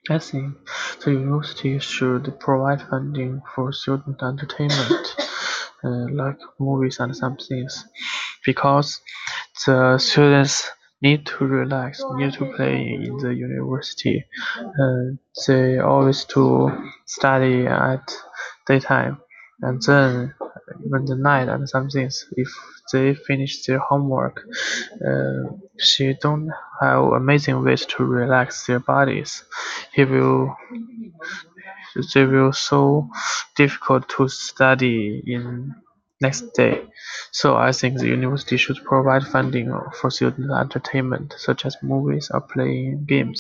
I think the university should provide funding for student entertainment, like movies and some things, because the students need to relax, need to play in the university. They always to study at daytime, and then even the night and some things. If they finish their homework, she don't have amazing ways to relax their bodies. He will they will so difficult to study in next day. So I think the university should provide funding for student entertainment, such as movies or playing games.